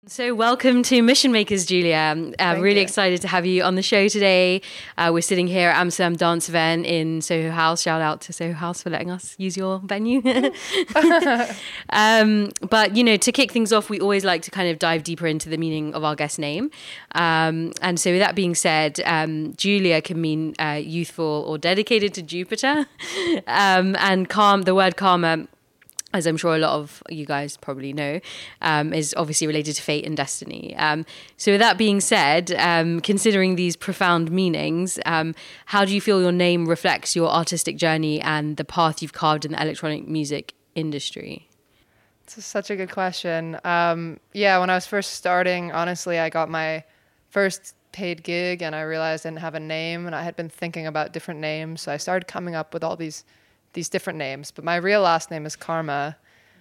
So welcome to Mission Makers, Julia. I'm really excited to have you on the show today. We're sitting here at Amsterdam Dance Event in Soho House. Shout out to Soho House for letting us use your venue. But, you know, to kick things off, we always like to kind of dive deeper into the meaning of our guest name. And so with that being said, Julia can mean youthful or dedicated to Jupiter. And calm, the word karma, as I'm sure a lot of you guys probably know, is obviously related to fate and destiny. So with that being said, considering these profound meanings, how do you feel your name reflects your artistic journey and the path you've carved in the electronic music industry? It's such a good question. Yeah, when I was first starting, honestly, I got my first paid gig and I realized I didn't have a name, and I had been thinking about different names. So I started coming up with all these different names, but my real last name is Karma.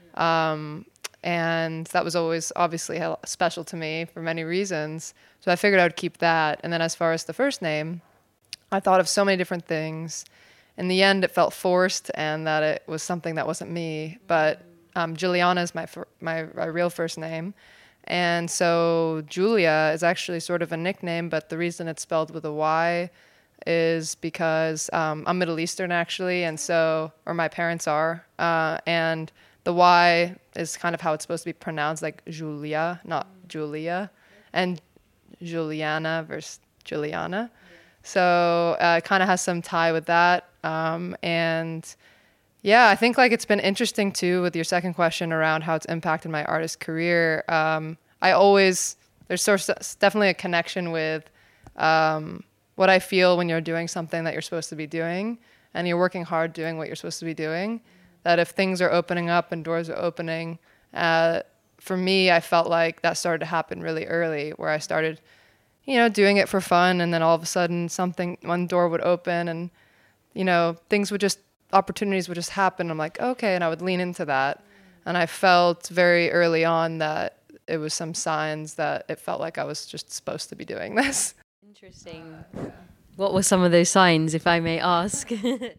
And that was always obviously special to me for many reasons. So I figured I would keep that. And then as far as the first name, I thought of so many different things. In the end, it felt forced and that it was something that wasn't me. But Juliana is my real first name. And so Julia is actually sort of a nickname, but the reason it's spelled with a Y is because I'm Middle Eastern actually, and so, or my parents are, and the Y is kind of how it's supposed to be pronounced, like Julia, not Julia, and Juliana versus Juliana. So it kind of has some tie with that, and yeah, I think like it's been interesting too with your second question around how it's impacted my artist career. There's definitely a connection with what I feel when you're doing something that you're supposed to be doing and you're working hard doing what you're supposed to be doing, that if things are opening up and doors are opening, for me, I felt like that started to happen really early, where I started, doing it for fun. And then all of a sudden one door would open and, opportunities would just happen. I'm like, okay. And I would lean into that. And I felt very early on that it was some signs that it felt like I was just supposed to be doing this. Interesting. What were some of those signs, if I may ask? It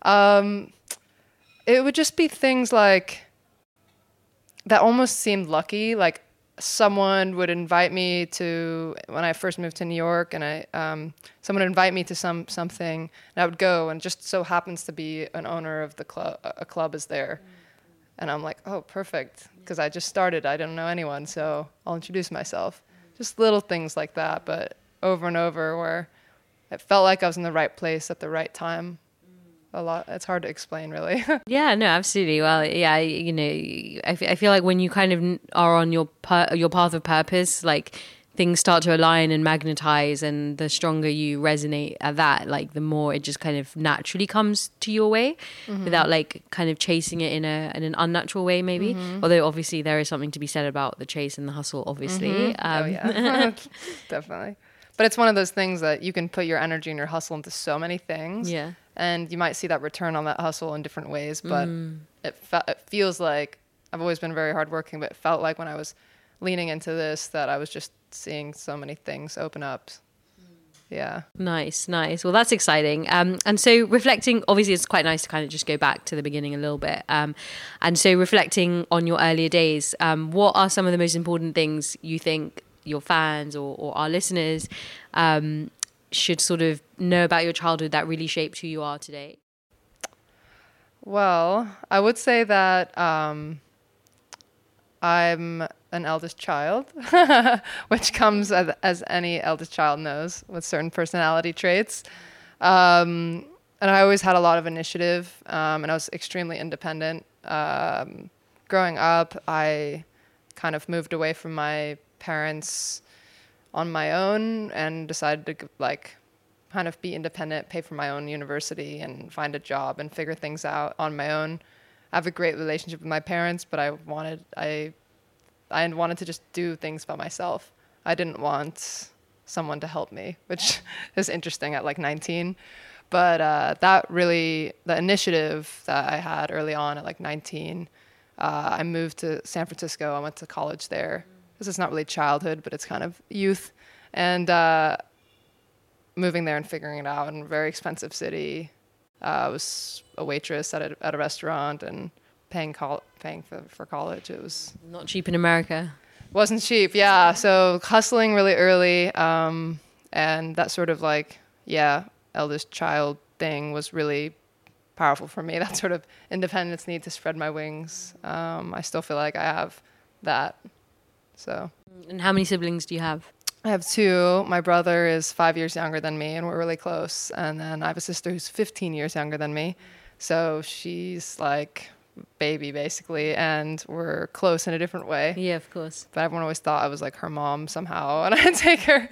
would just be things like that almost seemed lucky. Like someone would invite me to, when I first moved to New York, and someone would invite me to something, and I would go, and just so happens to be an owner of the club, a club is there. And I'm like, oh, perfect, because I just started. I don't know anyone, so I'll introduce myself. Just little things like that, but over and over, where it felt like I was in the right place at the right time. It's hard to explain, really. Yeah, no, absolutely. Well, yeah, I feel like when you kind of are on your path of purpose, like things start to align and magnetize, and the stronger you resonate at that, like the more it just kind of naturally comes to your way, without like kind of chasing it in an unnatural way, maybe. Although obviously there is something to be said about the chase and the hustle, obviously. Oh yeah, definitely. But it's one of those things that you can put your energy and your hustle into so many things. Yeah. And you might see that return on that hustle in different ways. But it feels like, I've always been very hardworking, but it felt like when I was leaning into this that I was just seeing so many things open up. Yeah. Nice. Well, that's exciting. And so reflecting, obviously it's quite nice to kind of just go back to the beginning a little bit. And so reflecting on your earlier days, what are some of the most important things you think your fans or our listeners should sort of know about your childhood that really shaped who you are today? Well, I would say that I'm an eldest child, which comes as any eldest child knows, with certain personality traits. And I always had a lot of initiative, and I was extremely independent. Growing up, I kind of moved away from my parents on my own and decided to kind of be independent, pay for my own university and find a job and figure things out on my own. I have a great relationship with my parents, but I wanted to just do things by myself. I didn't want someone to help me, which is interesting at like 19. But the initiative that I had early on at like 19, I moved to San Francisco. I went to college there. This is not really childhood, but it's kind of youth. And moving there and figuring it out in a very expensive city. I was a waitress at a restaurant and paying for college. It was not cheap in America. Wasn't cheap, yeah. So hustling really early, and that sort of like, yeah, eldest child thing was really powerful for me. That sort of independence, need to spread my wings. I still feel like I have that. So. And how many siblings do you have? I have two. My brother is 5 years younger than me, and we're really close. And then I have a sister who's 15 years younger than me. So she's like baby, basically, and we're close in a different way. Yeah, of course. But everyone always thought I was like her mom somehow, and I'd take her.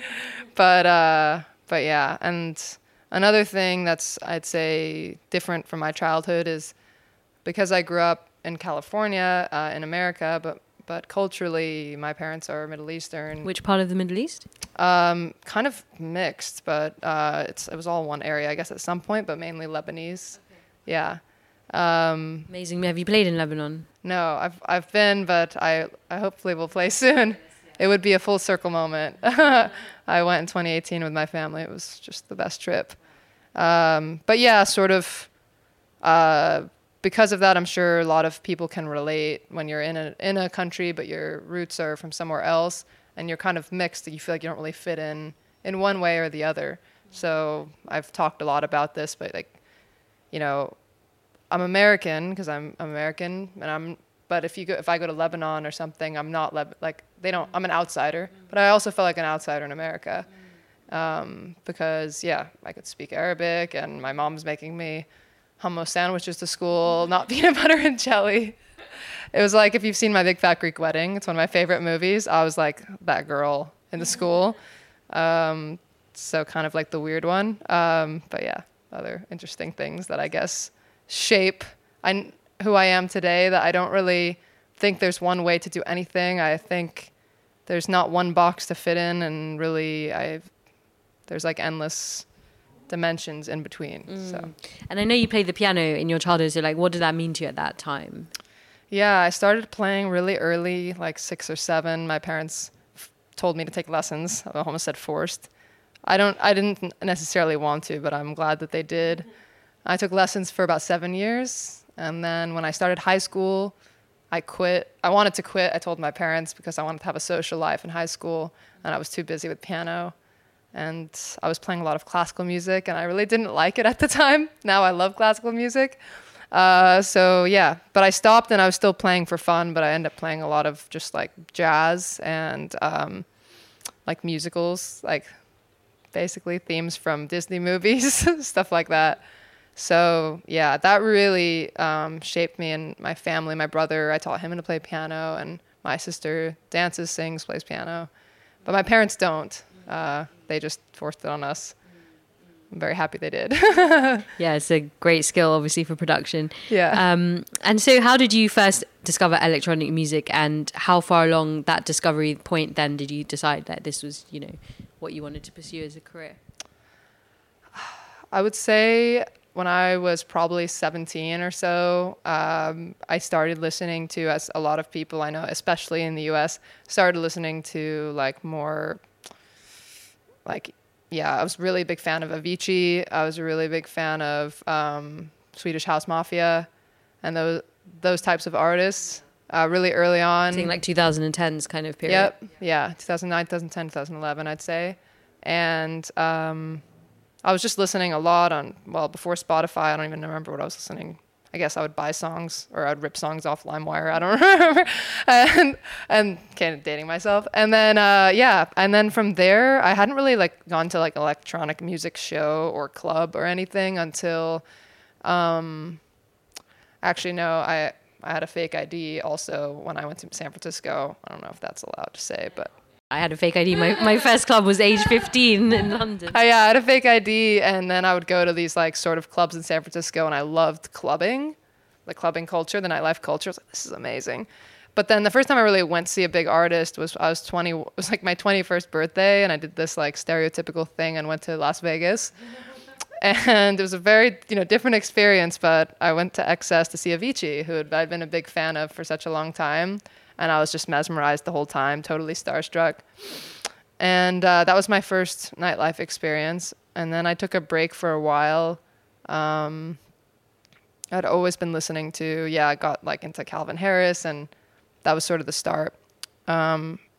But yeah. And another thing that's, I'd say, different from my childhood is because I grew up in California, in America, but culturally, my parents are Middle Eastern. Which part of the Middle East? Kind of mixed, but it was all one area, I guess, at some point, but mainly Lebanese. Okay. Yeah. Amazing. Have you played in Lebanon? No, I've been, but I hopefully will play soon. It would be a full circle moment. I went in 2018 with my family. It was just the best trip. But yeah, sort of. Because of that, I'm sure a lot of people can relate when you're in a country, but your roots are from somewhere else, and you're kind of mixed. You feel like you don't really fit in one way or the other. So I've talked a lot about this, but like, you know, I'm American because I'm American, But if I go to Lebanon or something, I'm not I'm an outsider. But I also felt like an outsider in America, because yeah, I could speak Arabic, and my mom's making me hummus sandwiches to school, not peanut butter and jelly. It was like, if you've seen My Big Fat Greek Wedding, it's one of my favorite movies. I was like that girl in the school. So kind of like the weird one. But yeah, other interesting things that I guess shape who I am today, that I don't really think there's one way to do anything. I think there's not one box to fit in, and really there's like endless dimensions in between. So. And I know you played the piano in your childhood, so like, what did that mean to you at that time? Yeah, I started playing really early, like 6 or 7. My parents told me to take lessons. I almost said forced. I didn't necessarily want to, but I'm glad that they did. I took lessons for about 7 years, and then when I started high school, I quit. I wanted to quit. I told my parents because I wanted to have a social life in high school, and I was too busy with piano. And I was playing a lot of classical music, and I really didn't like it at the time. Now I love classical music. So yeah, but I stopped, and I was still playing for fun, but I ended up playing a lot of just like jazz and like musicals, like basically themes from Disney movies, stuff like that. So yeah, that really shaped me and my family. My brother, I taught him to play piano, and my sister dances, sings, plays piano. But my parents don't. They just forced it on us. I'm very happy they did. Yeah, it's a great skill, obviously, for production. Yeah. And so how did you first discover electronic music, and how far along that discovery point then did you decide that this was, what you wanted to pursue as a career? I would say when I was probably 17 or so, I started listening to, as a lot of people I know, especially in the US, started listening to like more like, yeah, I was really a big fan of Avicii. I was a really big fan of Swedish House Mafia and those types of artists really early on. Saying like 2010s kind of period. Yep. Yeah. 2009, 2010, 2011, I'd say. And I was just listening a lot before Spotify. I don't even remember what I was listening. I guess I would buy songs, or I'd rip songs off LimeWire. I don't remember. And kind of dating myself. And then, and then from there, I hadn't really like gone to like electronic music show or club or anything until, actually, no, I had a fake ID also when I went to San Francisco. I don't know if that's allowed to say, but. I had a fake ID. My first club was age 15 in London. I had a fake ID, and then I would go to these like sort of clubs in San Francisco, and I loved clubbing, the clubbing culture, the nightlife culture. I was like, this is amazing. But then the first time I really went to see a big artist was I was 20. It was like my 21st birthday, and I did this like stereotypical thing and went to Las Vegas. And it was a very different experience. But I went to XS to see Avicii, who I'd been a big fan of for such a long time. And I was just mesmerized the whole time, totally starstruck. And that was my first nightlife experience. And then I took a break for a while. I'd always been listening to, I got like into Calvin Harris, and that was sort of the start. And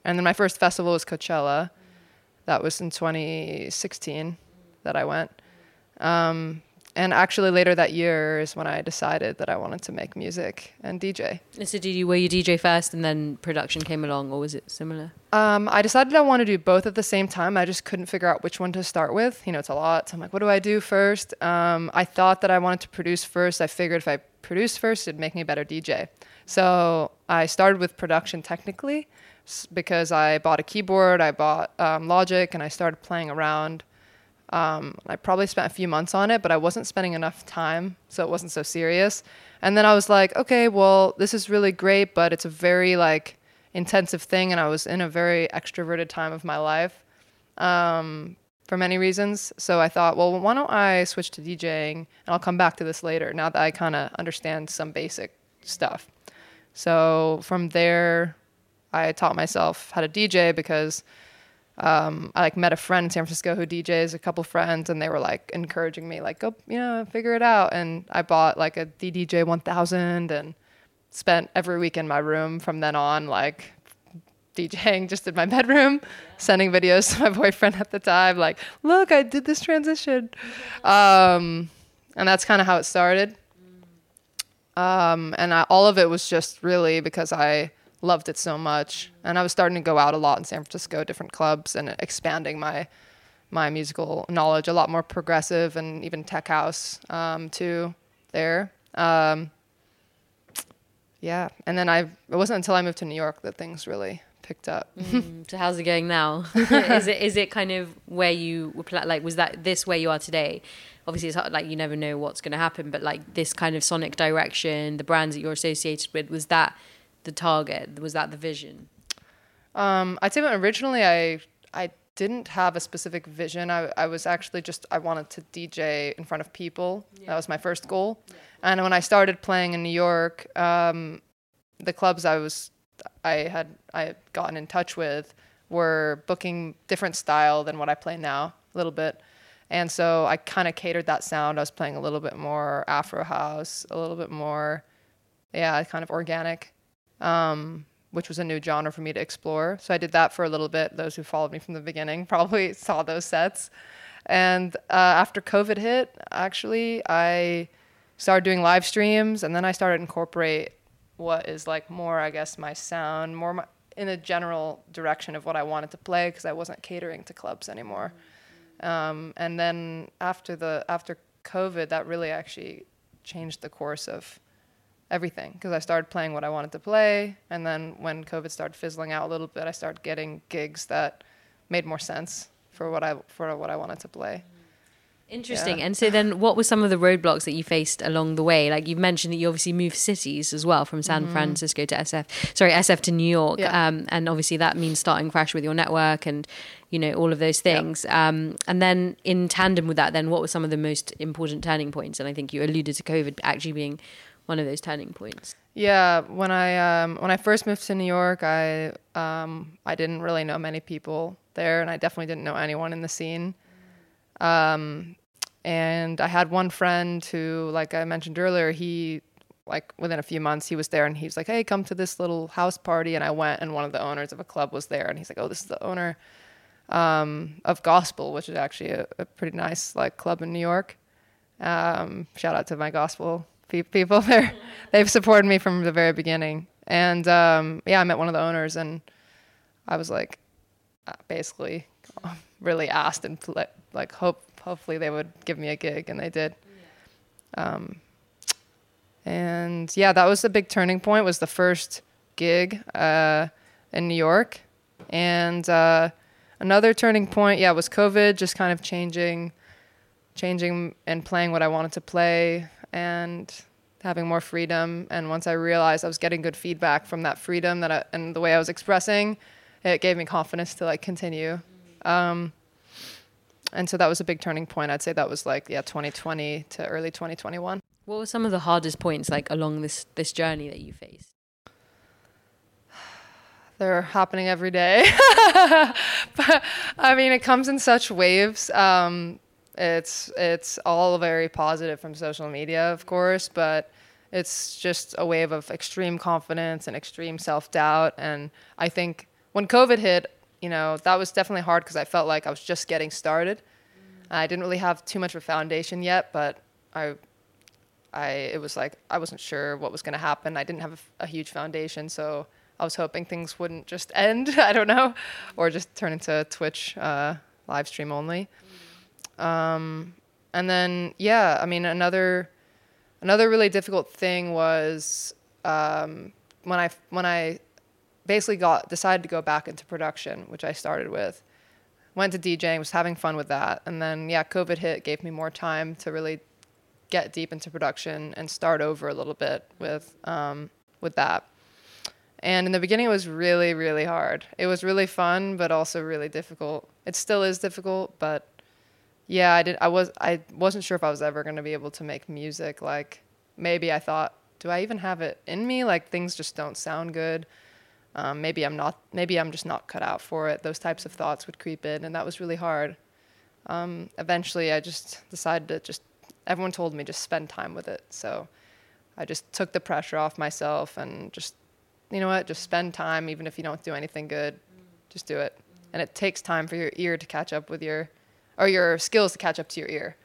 And then my first festival was Coachella. That was in 2016 that I went. And actually later that year is when I decided that I wanted to make music and DJ. So were you DJ first and then production came along, or was it similar? I decided I want to do both at the same time. I just couldn't figure out which one to start with. You know, it's a lot. So I'm like, what do I do first? I thought that I wanted to produce first. I figured if I produced first, it'd make me a better DJ. So I started with production technically because I bought a keyboard, I bought Logic, and I started playing around. I probably spent a few months on it, but I wasn't spending enough time, so it wasn't so serious. And then I was like, okay, well, this is really great, but it's a very like intensive thing, and I was in a very extroverted time of my life for many reasons. So I thought, well, why don't I switch to DJing, and I'll come back to this later now that I kind of understand some basic stuff. So from there, I taught myself how to DJ because I like met a friend in San Francisco who DJs, a couple friends, and they were like encouraging me, like, go, you know, figure it out. And I bought like a DDJ 1000 and spent every week in my room from then on, like DJing just in my bedroom, sending videos to my boyfriend at the time, like, look, I did this transition. And that's kind of how it started. All of it was just really because I loved it so much, and I was starting to go out a lot in San Francisco, different clubs, and expanding my musical knowledge, a lot more progressive and even tech house too there. Yeah, and then it wasn't until I moved to New York that things really picked up. So how's it going now? Is it kind of where you were like, was that this where you are today? Obviously it's hard, like you never know what's going to happen, but like this kind of sonic direction, the brands that you're associated with, was that the target? Was that the vision? I'd say originally I didn't have a specific vision. I was actually I wanted to DJ in front of people. Yeah. That was my first goal. Yeah. And when I started playing in New York, the clubs I had gotten in touch with were booking different style than what I play now, a little bit. And so I kind of catered that sound. I was playing a little bit more Afro house, a little bit more, kind of organic. Which was a new genre for me to explore. So I did that for a little bit. Those who followed me from the beginning probably saw those sets. And after COVID hit, actually, I started doing live streams, and then I started to incorporate what is like more, I guess, my sound, more in a general direction of what I wanted to play because I wasn't catering to clubs anymore. And then after COVID, that really actually changed the course of everything because I started playing what I wanted to play, and then when COVID started fizzling out a little bit, I started getting gigs that made more sense for what I wanted to play. Interesting. Yeah. And so then what were some of the roadblocks that you faced along the way? Like you've mentioned that you obviously moved cities as well from San Francisco to SF to New York. Yeah. And obviously that means starting fresh with your network and, you know, all of those things. Yep. And then in tandem with that, then what were some of the most important turning points? And I think you alluded to COVID actually being one of those turning points. Yeah, when I first moved to New York, I didn't really know many people there, and I definitely didn't know anyone in the scene. And I had one friend who, like I mentioned earlier, he, like within a few months, he was there, and he was like, "Hey, come to this little house party." And I went, and one of the owners of a club was there, and he's like, "Oh, this is the owner of Gospel," which is actually a pretty nice like club in New York. Shout out to my Gospel people there. They've supported me from the very beginning. And I met one of the owners, and I was like basically really asked and like hopefully they would give me a gig, and they did. And yeah, that was the big turning point, was the first gig in New York. And another turning point was COVID, just kind of changing and playing what I wanted to play and having more freedom. And once I realized I was getting good feedback from that freedom and the way I was expressing, it gave me confidence to like continue. And so that was a big turning point. I'd say that was like 2020 to early 2021. What were some of the hardest points like along this journey that you faced? They're happening every day. But I mean, it comes in such waves. It's all very positive from social media, of course, but it's just a wave of extreme confidence and extreme self-doubt. And I think when COVID hit, that was definitely hard because I felt like I was just getting started. I didn't really have too much of a foundation yet, but it was like I wasn't sure what was going to happen. I didn't have a huge foundation, so I was hoping things wouldn't just end, I don't know, or just turn into Twitch live stream only. And then, yeah, I mean, another really difficult thing was when I basically decided to go back into production, which I started with. Went to DJing, was having fun with that, and then COVID hit, gave me more time to really get deep into production and start over a little bit with that. And in the beginning, it was really, really hard. It was really fun, but also really difficult. It still is difficult, but yeah, I wasn't sure if I was ever going to be able to make music. Like, maybe I thought, do I even have it in me? Like, things just don't sound good. Maybe I'm just not cut out for it. Those types of thoughts would creep in, and that was really hard. Eventually I just decided to everyone told me just spend time with it. So I just took the pressure off myself and just, just spend time. Even if you don't do anything good, just do it. And it takes time for your ear to catch up with your skills to catch up to your ear.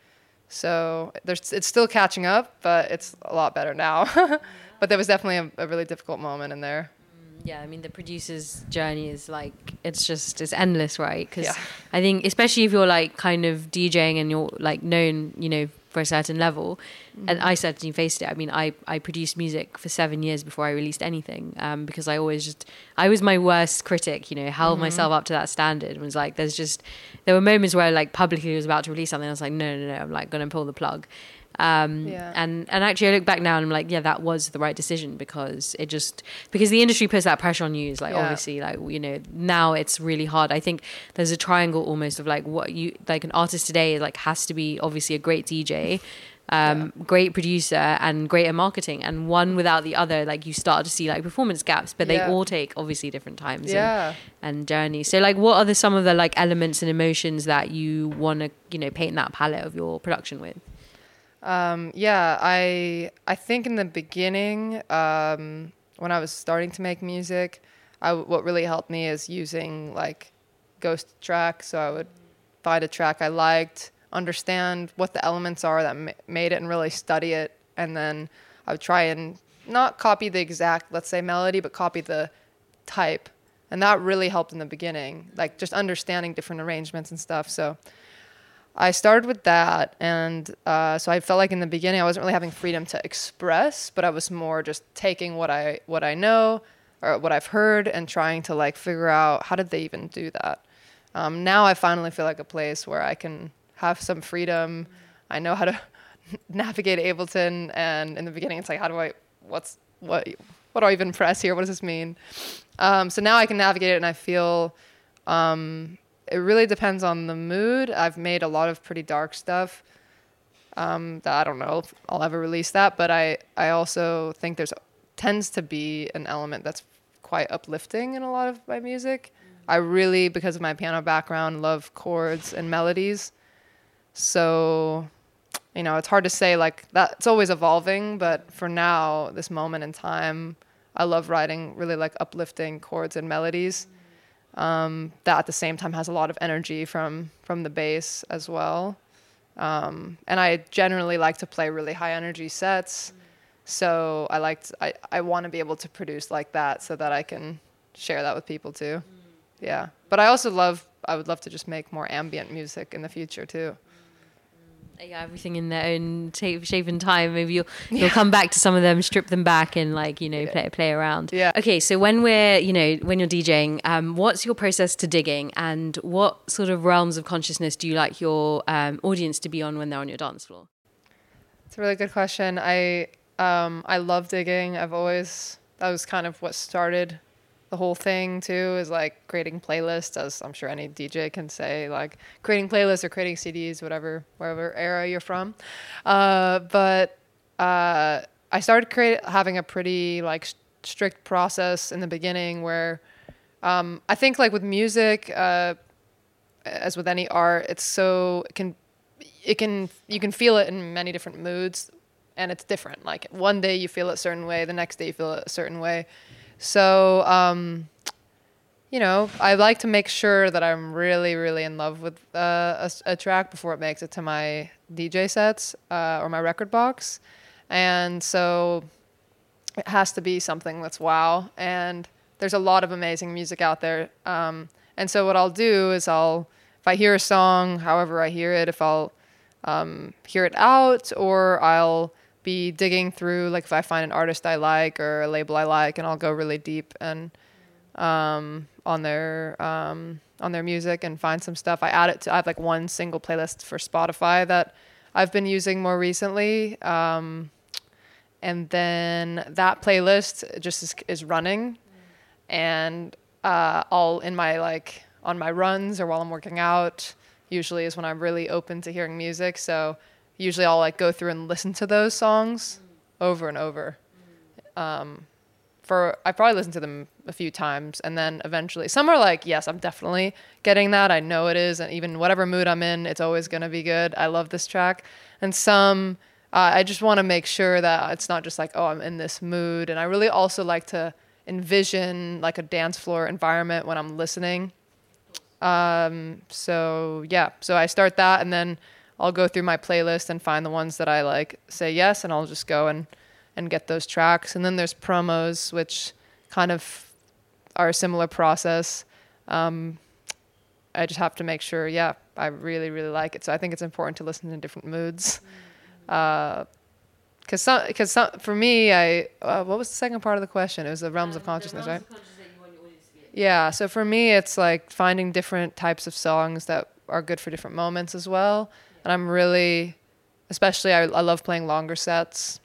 So it's still catching up, but it's a lot better now. But there was definitely a really difficult moment in there. Yeah, I mean, the producer's journey is like, it's endless, right? Because yeah. I think, especially if you're like kind of DJing and you're like known, for a certain level, and I certainly faced it. I mean, I produced music for 7 years before I released anything, because I was my worst critic, held myself up to that standard, and was like, there were moments where I like publicly was about to release something, I was like, no, I'm like going to pull the plug. And actually I look back now and I'm like, yeah, that was the right decision, because the industry puts that pressure on you. It's like, obviously, like, now it's really hard. I think there's a triangle almost of like what you, like an artist today like has to be obviously a great DJ, great producer, and great at marketing, and one without the other, like you start to see like performance gaps, but they all take obviously different times and journeys. So like, what are some of the like elements and emotions that you want to paint that palette of your production with? I think in the beginning, when I was starting to make music, what really helped me is using like ghost tracks. So I would find a track I liked, understand what the elements are that made it, and really study it. And then I would try and not copy the exact, let's say, melody, but copy the type. And that really helped in the beginning, like just understanding different arrangements and stuff. So I started with that, and so I felt like in the beginning I wasn't really having freedom to express, but I was more just taking what I know or what I've heard and trying to like figure out how did they even do that. Now I finally feel like a place where I can have some freedom. I know how to navigate Ableton, and in the beginning it's like, what do I even press here? What does this mean? So now I can navigate it, and I feel it really depends on the mood. I've made a lot of pretty dark stuff that I don't know if I'll ever release that, but I also think tends to be an element that's quite uplifting in a lot of my music. I really, because of my piano background, love chords and melodies. So, it's hard to say like that. It's always evolving, but for now, this moment in time, I love writing really like uplifting chords and melodies. That at the same time has a lot of energy from the bass as well. And I generally like to play really high energy sets. So I want to be able to produce like that so that I can share that with people too. Yeah. But I would love to just make more ambient music in the future too. Yeah, everything in their own shape and time. Maybe you'll come back to some of them, strip them back, and play around. Yeah. Okay, so when when you're DJing, what's your process to digging, and what sort of realms of consciousness do you like your audience to be on when they're on your dance floor? It's a really good question. I love digging. That was kind of what started the whole thing too, is like creating playlists, as I'm sure any DJ can say, like creating playlists or creating CDs, wherever era you're from. But I started having a pretty like strict process in the beginning where I think like with music, as with any art, you can feel it in many different moods, and it's different. Like one day you feel it a certain way, the next day you feel it a certain way. So I like to make sure that I'm really, really in love with a track before it makes it to my DJ sets or my record box. And so it has to be something that's wow. And there's a lot of amazing music out there. And so what I'll do is if I hear a song, however I hear it, if I'll hear it out, or I'll be digging through, like if I find an artist I like or a label I like, and I'll go really deep and on their music and find some stuff. I have like one single playlist for Spotify that I've been using more recently. And then that playlist just is running, and I'll in my like on my runs or while I'm working out usually is when I'm really open to hearing music. So usually I'll like go through and listen to those songs over and over. I probably listened to them a few times, and then eventually some are like, yes, I'm definitely getting that. I know it is, and even whatever mood I'm in, it's always going to be good. I love this track. And some, I just want to make sure that it's not just like, oh, I'm in this mood. And I really also like to envision like a dance floor environment when I'm listening. So I start that, and then I'll go through my playlist and find the ones that I like, say yes, and I'll just go and get those tracks. And then there's promos, which kind of are a similar process. I just have to make sure, I really, really like it. So I think it's important to listen in different moods. Because for me, what was the second part of the question? It was the realms of consciousness, right? Yeah, so for me, it's like finding different types of songs that are good for different moments as well. And I'm really, especially, I love playing longer sets.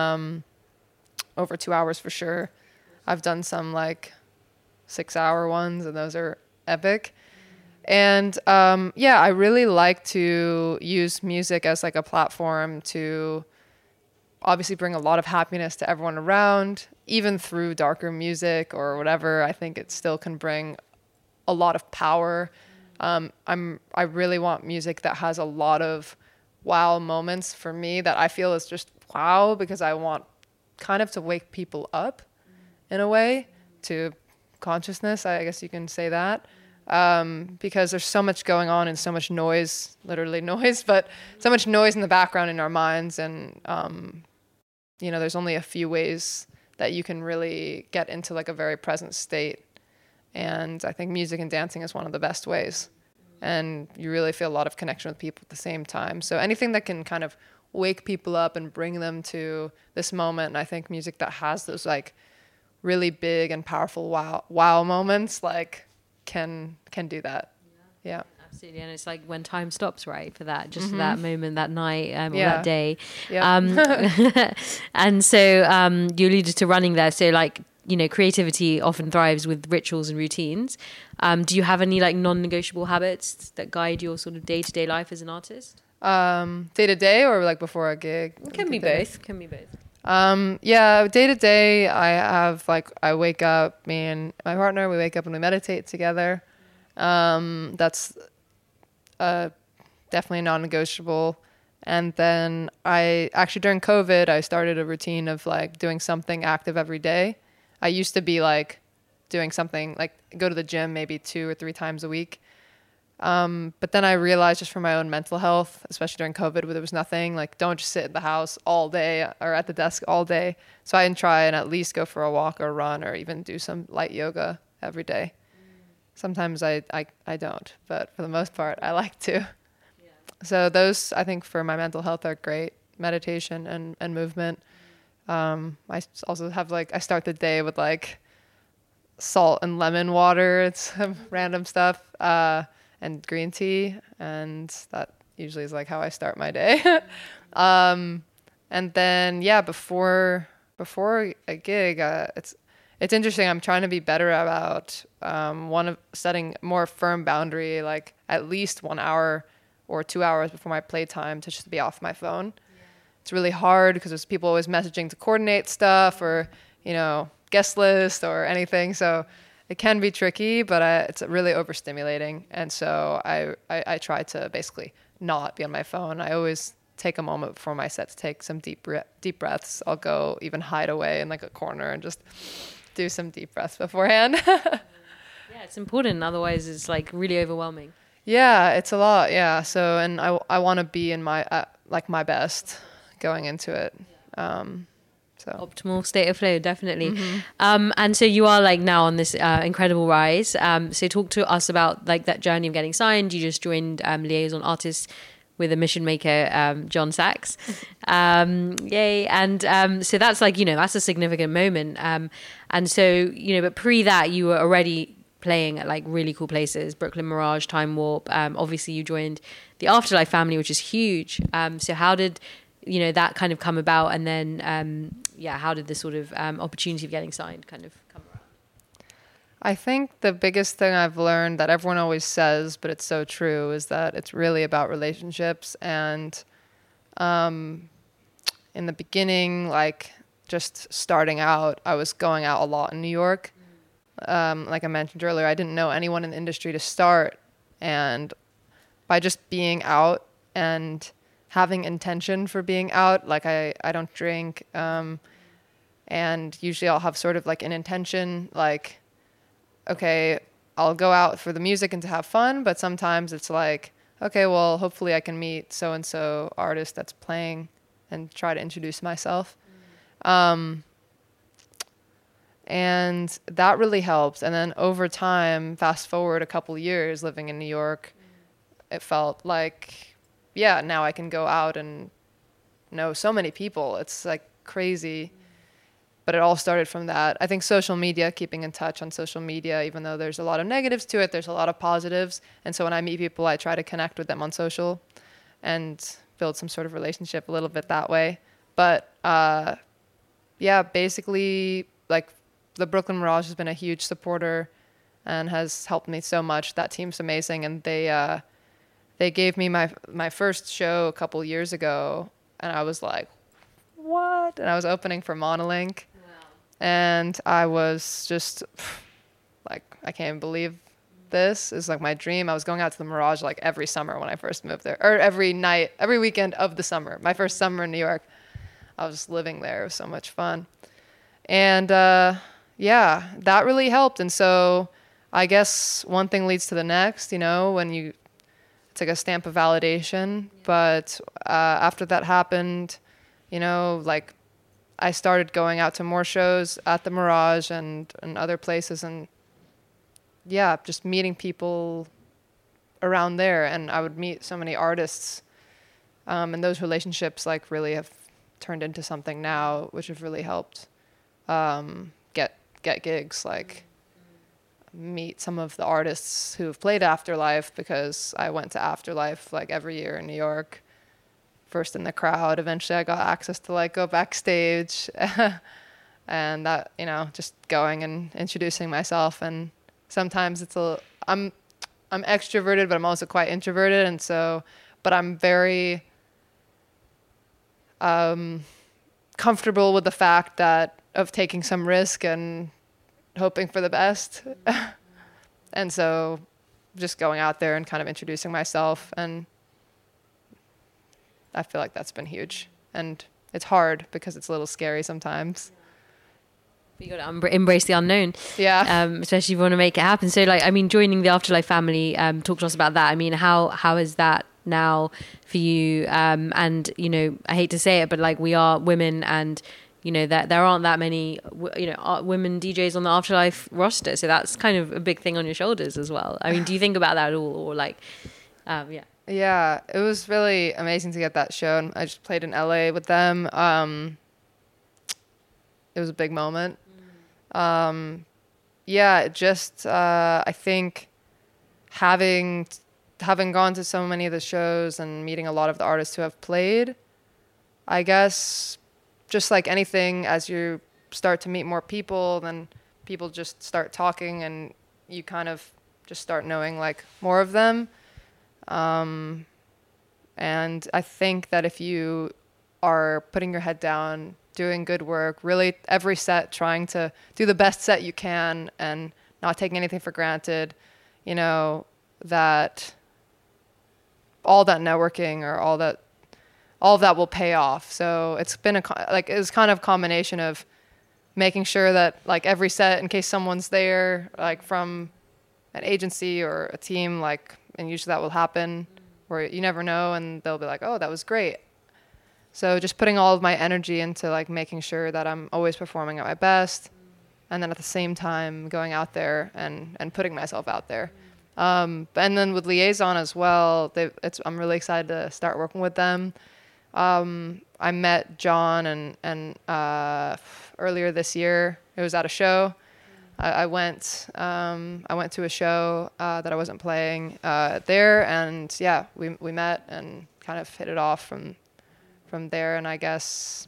Over 2 hours for sure. I've done some like 6-hour ones, and those are epic. And I really like to use music as like a platform to obviously bring a lot of happiness to everyone around, even through darker music or whatever. I think it still can bring a lot of power. I really want music that has a lot of wow moments for me that I feel is just wow, because I want kind of to wake people up in a way to consciousness. I guess you can say that. Because there's so much going on and so much noise, literally noise, but so much noise in the background in our minds. And, there's only a few ways that you can really get into like a very present state. And I think music and dancing is one of the best ways. And you really feel a lot of connection with people at the same time. So anything that can kind of wake people up and bring them to this moment. And I think music that has those like really big and powerful wow moments, like can do that. Yeah. Absolutely. And it's like when time stops, right, for that, just for that moment, that night, or that day. Yeah. And so you alluded to running there. So like, creativity often thrives with rituals and routines. Do you have any like non-negotiable habits that guide your sort of day-to-day life as an artist? Day to day or like before a gig? Can be both. Day to day, I wake up, me and my partner, we wake up and we meditate together. That's definitely non-negotiable. And then during COVID, I started a routine of like doing something active every day. I used to be like doing something like go to the gym maybe 2 or 3 times a week. But then I realized just for my own mental health, especially during COVID where there was nothing, like don't just sit in the house all day or at the desk all day. So I try and at least go for a walk or run or even do some light yoga every day. Sometimes I don't, but for the most part, I like to. Yeah. So those, I think for my mental health are great. Meditation and movement. I also have I start the day with like salt and lemon water. It's some random stuff. And green tea, and that usually is like how I start my day. And then before a gig, it's interesting. I'm trying to be better about setting more firm boundary, like at least 1 hour or 2 hours before my playtime to just be off my phone. Yeah. It's really hard because there's people always messaging to coordinate stuff or guest list or anything. So it can be tricky, but it's really overstimulating. And so I try to basically not be on my phone. I always take a moment before my set to take some deep breaths. I'll go even hide away in like a corner and just do some deep breaths beforehand. Yeah, it's important. Otherwise, it's like really overwhelming. Yeah, it's a lot. Yeah. So, and I want to be in my, like my best going into it. So Optimal state of flow, definitely. And so you are like now on this incredible rise. So talk to us about like that journey of getting signed. You just joined Liaison Artists with a mission maker, John Sachs. Yay. And so that's like, that's a significant moment. And so, but pre that you were already playing at like really cool places, Brooklyn Mirage, Time Warp. Obviously you joined the Afterlife family, which is huge. So how did, that kind of come about? And then, how did this sort of opportunity of getting signed kind of come around? I think the biggest thing I've learned that everyone always says, but it's so true, is that it's really about relationships. And in the beginning, like just starting out, I was going out a lot in New York. Like I mentioned earlier, I didn't know anyone in the industry to start. And by just being out and having intention for being out, like I don't drink. And usually I'll have sort of like an intention, like, okay, I'll go out for the music and to have fun, but sometimes it's like, okay, well, hopefully I can meet so-and-so artist that's playing and try to introduce myself. And that really helped. And then over time, fast forward a couple years living in New York, it felt like, yeah, now I can go out and know so many people. It's like crazy. But it all started from that. I think social media, keeping in touch on social media, even though there's a lot of negatives to it, there's a lot of positives. And so when I meet people, I try to connect with them on social and build some sort of relationship a little bit that way. But basically, like the Brooklyn Mirage has been a huge supporter and has helped me so much. That team's amazing. And they gave me my first show a couple years ago, and I was like, what? And I was opening for Monolink. And I was just like, I can't believe this is like my dream. I was going out to the Mirage like every summer when I first moved there, or every weekend of the summer. My first summer in New York, I was just living there. It was so much fun. And that really helped. And so I guess one thing leads to the next, when it's like a stamp of validation. But after that happened, like I started going out to more shows at the Mirage and other places, and just meeting people around there. And I would meet so many artists, and those relationships like really have turned into something now, which have really helped get gigs, like meet some of the artists who've played Afterlife, because I went to Afterlife like every year in New York. First in the crowd, eventually I got access to like go backstage and that, just going and introducing myself. And sometimes I'm extroverted, but I'm also quite introverted. And so, but I'm very comfortable with the fact of taking some risk and hoping for the best. And so just going out there and kind of introducing myself, and I feel like that's been huge. And it's hard because it's a little scary sometimes. You got to embrace the unknown. Yeah. Especially if you want to make it happen. So joining the Afterlife family, talk to us about that. I mean, how is that now for you? And, I hate to say it, but like we are women, and, that there aren't that many, women DJs on the Afterlife roster. So that's kind of a big thing on your shoulders as well. I mean, do you think about that at all? Or like, Yeah, it was really amazing to get that show, and I just played in LA with them. It was a big moment. I think having gone to so many of the shows and meeting a lot of the artists who have played, I guess just like anything, as you start to meet more people, then people just start talking, and you kind of just start knowing like more of them. And I think that if you are putting your head down, doing good work, really every set trying to do the best set you can and not taking anything for granted, that all that networking or all of that will pay off. So it's been it's kind of a combination of making sure that like every set, in case someone's there, like from an agency or a team, like, and usually that will happen where you never know, and they'll be like, oh, that was great. So just putting all of my energy into like making sure that I'm always performing at my best, and then at the same time going out there and putting myself out there. And then with Liaison as well, I'm really excited to start working with them. I met John and earlier this year. It was at a show. I went to a show that I wasn't playing there, and yeah, we met and kind of hit it off from there. And I guess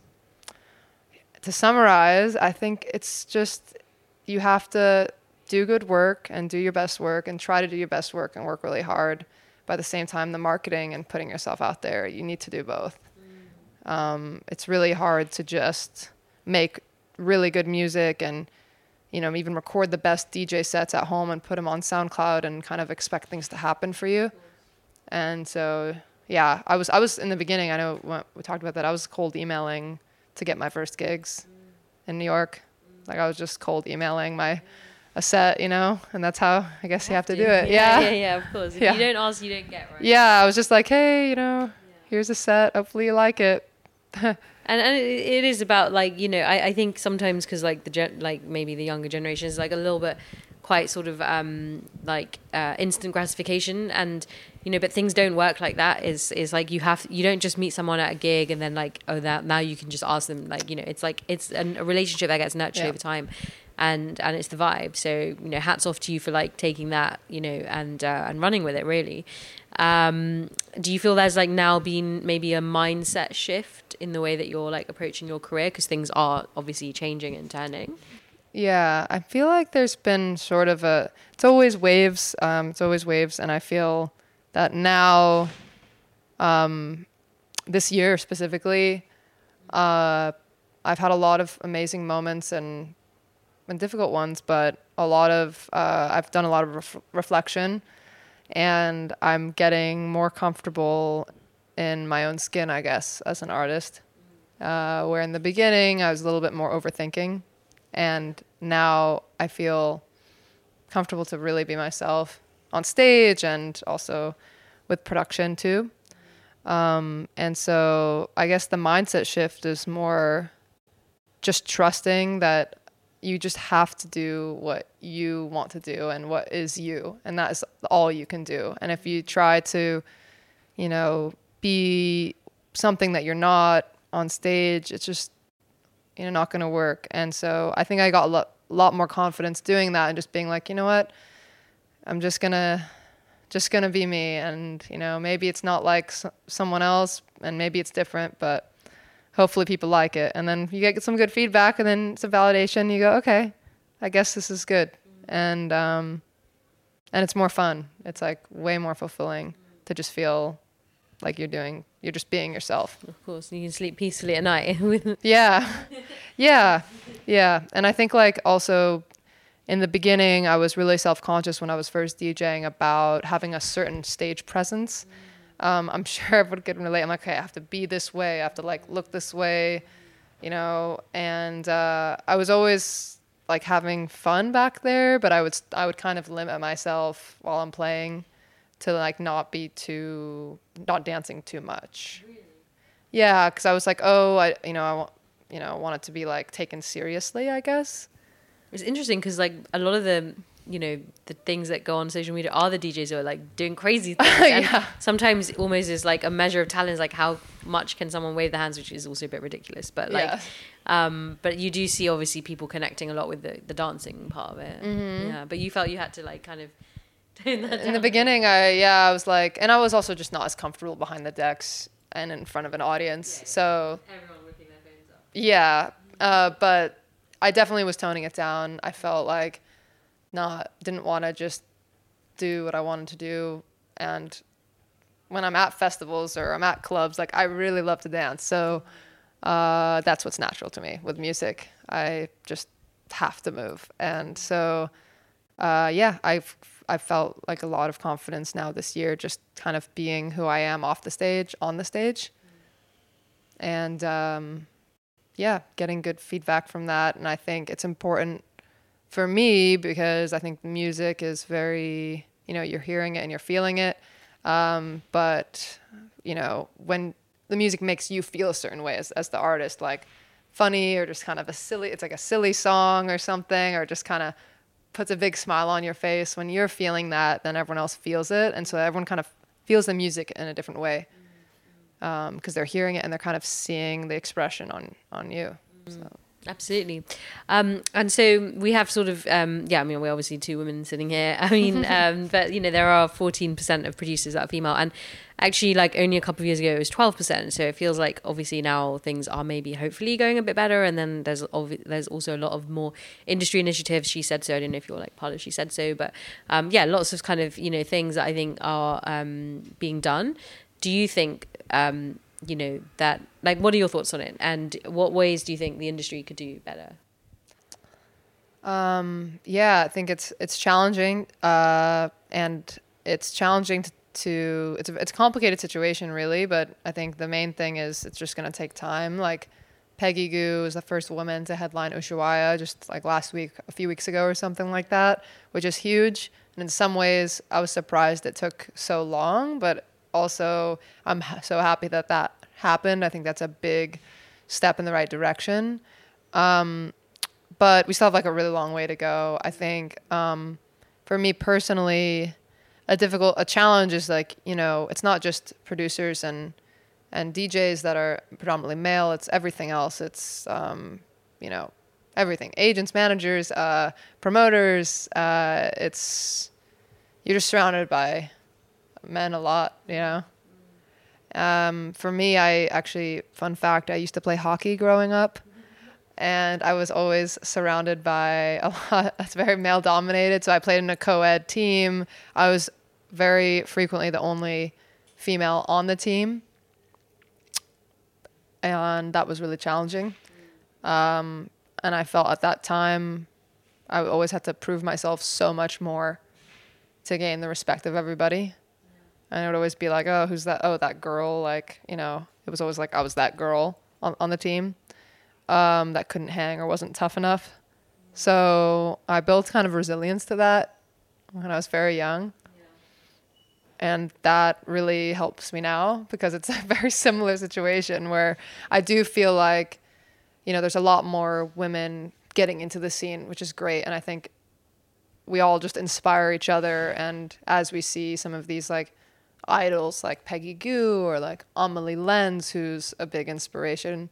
to summarize, I think it's just you have to do good work and do your best work and try to do your best work and work really hard. But at the same time, the marketing and putting yourself out there, you need to do both. It's really hard to just make really good music and, you know, even record the best DJ sets at home and put them on SoundCloud and kind of expect things to happen for you. And so, yeah, I was in the beginning, I know we talked about that, I was cold emailing to get my first gigs in New York. Like I was just cold emailing a set, you know, and that's how I guess you have to do it. Yeah, of course. If you don't ask, you don't get, right? Yeah, I was just like, hey, you know, here's a set. Hopefully you like it. And it is about like, you know, I think sometimes because like like maybe the younger generation is like a little bit quite sort of instant gratification, and you know, but things don't work like that. Is like you don't just meet someone at a gig and then like, oh, that now you can just ask them, like, you know, it's like it's a relationship that gets nurtured over time, and it's the vibe. So, you know, hats off to you for like taking that, you know, and running with it really. Do you feel there's like now been maybe a mindset shift in the way that you're like approaching your career, because things are obviously changing and turning? Yeah, I feel like there's been sort of it's always waves, and I feel that now, this year specifically, I've had a lot of amazing moments and difficult ones, but I've done a lot of reflection, and I'm getting more comfortable in my own skin, I guess, as an artist. Where in the beginning I was a little bit more overthinking, and now I feel comfortable to really be myself on stage and also with production too. And so I guess the mindset shift is more just trusting that you just have to do what you want to do and what is you, and that is all you can do. And if you try to, you know, be something that you're not on stage, it's just, you know, not going to work. And so I think I got a lot more confidence doing that and just being like, you know what, I'm just gonna be me, and you know, maybe it's not like someone else, and maybe it's different, but hopefully people like it. And then you get some good feedback, and then some validation. You go, okay, I guess this is good, and it's more fun. It's like way more fulfilling to just feel like you're just being yourself. Of course, you can sleep peacefully at night. Yeah. And I think like also in the beginning, I was really self-conscious when I was first DJing about having a certain stage presence. I'm sure everyone can relate. I'm like, okay, I have to be this way. I have to like look this way, you know. And I was always like having fun back there, but I would kind of limit myself while I'm playing to like not dancing too much. Really? Yeah, because I was like, oh, I want it to be like taken seriously, I guess. It's interesting because like a lot of the, you know, the things that go on social media are the DJs who are like doing crazy things. And sometimes almost is like a measure of talent is like how much can someone wave their hands, which is also a bit ridiculous. But like, but you do see obviously people connecting a lot with the dancing part of it. Mm-hmm. Yeah, but you felt you had to like kind of tone that down. In the beginning, I was like, and I was also just not as comfortable behind the decks and in front of an audience. Yeah, so everyone whipping their phones up. Yeah, but I definitely was toning it down. I felt like didn't want to just do what I wanted to do. And when I'm at festivals or I'm at clubs, like I really love to dance. So that's what's natural to me with music. I just have to move. And so, I've felt like a lot of confidence now this year, just kind of being who I am off the stage, on the stage. And, getting good feedback from that. And I think it's important for me, because I think the music is very, you're hearing it and you're feeling it. But, when the music makes you feel a certain way as the artist, like funny or just kind of it's like a silly song or something, or just kind of puts a big smile on your face. When you're feeling that, then everyone else feels it. And so everyone kind of feels the music in a different way, because they're hearing it and they're kind of seeing the expression on you. So. Absolutely. And so we have sort of, we're obviously two women sitting here. I mean, but, there are 14% of producers that are female. And actually, like, only a couple of years ago, it was 12%. So it feels like, obviously, now things are maybe hopefully going a bit better. And then there's also a lot of more industry initiatives. She Said So. I don't know if you're, like, part of She Said So. But, lots of kind of, things that I think are being done. Do you think... that, like, what are your thoughts on it, and what ways do you think the industry could do better? I think it's challenging, and it's challenging it's a complicated situation, really, but I think the main thing is it's just going to take time. Like, Peggy Gou was the first woman to headline Ushuaia just like last week, a few weeks ago or something like that, which is huge. And in some ways I was surprised it took so long, but also I'm so happy that happened. I think that's a big step in the right direction. But we still have like a really long way to go. I think for me personally, a challenge is like, it's not just producers and DJs that are predominantly male. It's everything else. It's, everything. Agents, managers, promoters. You're just surrounded by men a lot, For me, fun fact, I used to play hockey growing up, and I was always surrounded by a lot. It's very male dominated. So I played in a co-ed team. I was very frequently the only female on the team, and that was really challenging. And I felt at that time I always had to prove myself so much more to gain the respect of everybody. And it would always be like, oh, who's that? Oh, that girl. Like, it was always like I was that girl on the team that couldn't hang or wasn't tough enough. So I built kind of resilience to that when I was very young. And that really helps me now, because it's a very similar situation where I do feel like, there's a lot more women getting into the scene, which is great. And I think we all just inspire each other. And as we see some of these like idols like Peggy Gou or like Amelie Lenz, who's a big inspiration,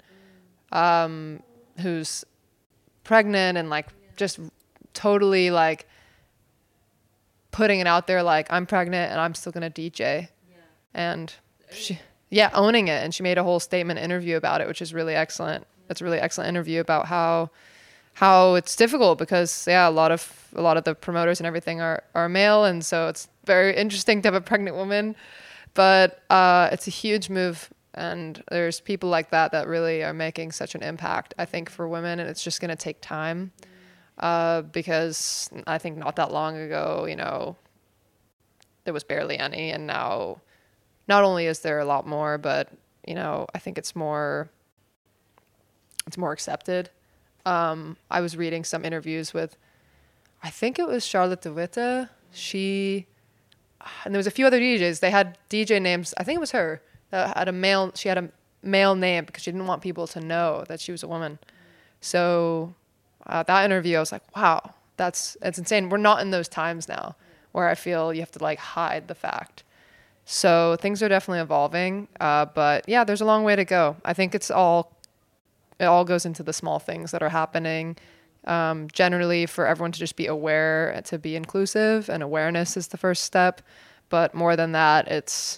who's pregnant and like just totally like putting it out there, like, I'm pregnant and I'm still gonna DJ, and owning it. And she made a whole statement interview about it, which is really excellent. It's a really excellent interview about how it's difficult, because a lot of the promoters and everything are male, and so it's very interesting to have a pregnant woman. But it's a huge move, and there's people like that really are making such an impact, I think, for women, and it's just going to take time, because I think not that long ago, there was barely any, and now not only is there a lot more, but I think it's more accepted. I was reading some interviews with, I think it was Charlotte de Witte. And there was a few other DJs. They had DJ names. I think it was her that had she had a male name because she didn't want people to know that she was a woman. So that interview, I was like, wow, it's insane. We're not in those times now where I feel you have to like hide the fact. So things are definitely evolving. But yeah, there's a long way to go. I think it all goes into the small things that are happening. Generally, for everyone to just be aware, to be inclusive, and awareness is the first step. But more than that, it's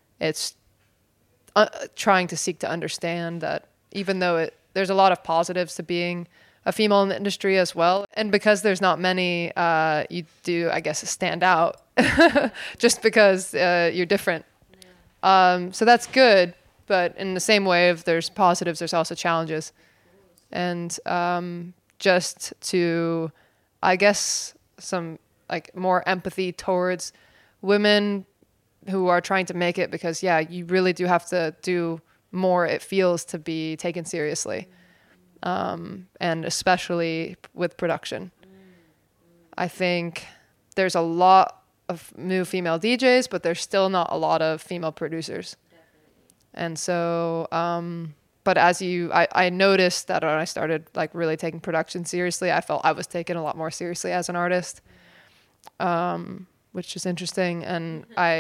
trying to seek to understand that even though there's a lot of positives to being a female in the industry as well, and because there's not many, you do, I guess, stand out just because you're different. So that's good. But in the same way, if there's positives, there's also challenges. And just to, I guess, some like more empathy towards women who are trying to make it, because you really do have to do more, it feels, to be taken seriously. And especially with production. I think there's a lot of new female DJs, but there's still not a lot of female producers. And so, but I noticed that when I started like really taking production seriously, I felt I was taken a lot more seriously as an artist, which is interesting. And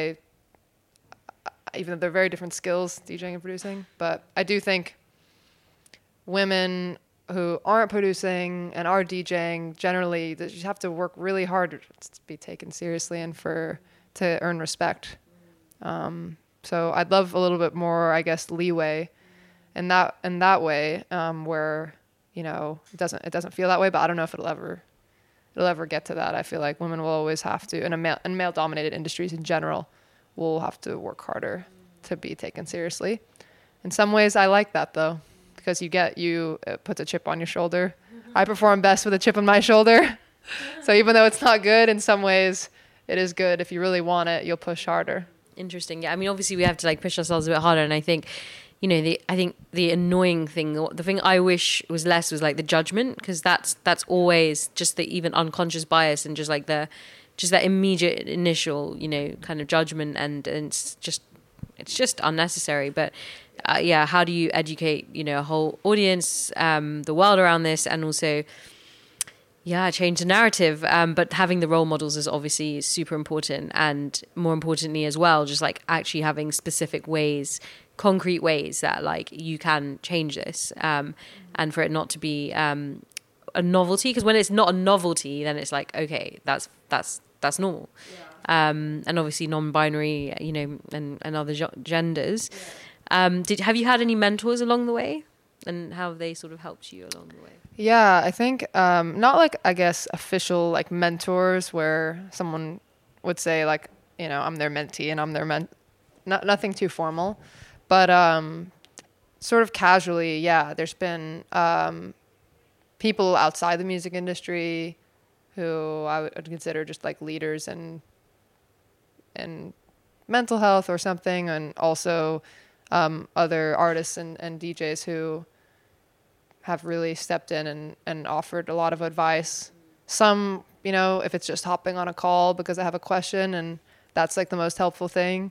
even though they're very different skills, DJing and producing, but I do think women who aren't producing and are DJing, generally, that you have to work really hard to be taken seriously and to earn respect. So I'd love a little bit more, I guess, leeway in that way, where it doesn't feel that way, but I don't know if it'll ever get to that. I feel like women will always have to, in male dominated industries in general, will have to work harder to be taken seriously. In some ways, I like that though, because it puts a chip on your shoulder. I perform best with a chip on my shoulder. So even though it's not good, in some ways, it is good. If you really want it, you'll push harder. Interesting. Yeah. I mean, obviously we have to like push ourselves a bit harder. And I think, the annoying thing, the thing I wish was less was like the judgment, because that's always just the even unconscious bias and just like that immediate initial, kind of judgment. And it's just unnecessary. But how do you educate, a whole audience, the world around this, and also, change the narrative. But having the role models is obviously super important, and more importantly as well, just like actually having specific ways, concrete ways that like you can change this, and for it not to be a novelty, because when it's not a novelty, then it's like, okay, that's normal. And obviously non-binary, and other genders. Have you had any mentors along the way, and how have they sort of helped you along the way? Yeah, I think not like, I guess, official like mentors where someone would say like, I'm their mentee and I'm their nothing too formal, but sort of casually, there's been people outside the music industry who I would consider just like leaders in mental health or something, and also other artists and DJs who have really stepped in and offered a lot of advice. Some, if it's just hopping on a call because I have a question, and that's like the most helpful thing.